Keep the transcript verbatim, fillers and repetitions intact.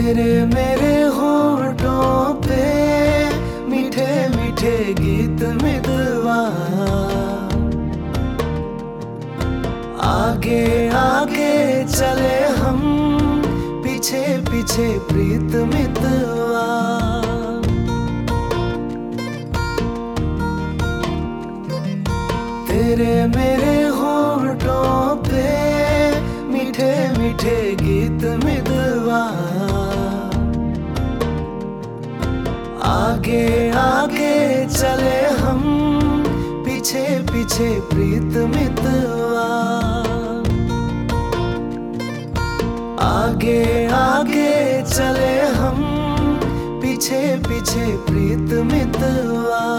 तेरे मेरे होठों पे मीठे मीठे गीत मितवा, आगे आगे चले हम, पीछे पीछे प्रीत मितवा। तेरे मेरे होठों पे मीठे मीठे गीत मितवा, आगे आगे चले हम, पीछे पीछे प्रीत मितवा। आगे आगे चले हम, पीछे पीछे प्रीत मितवा।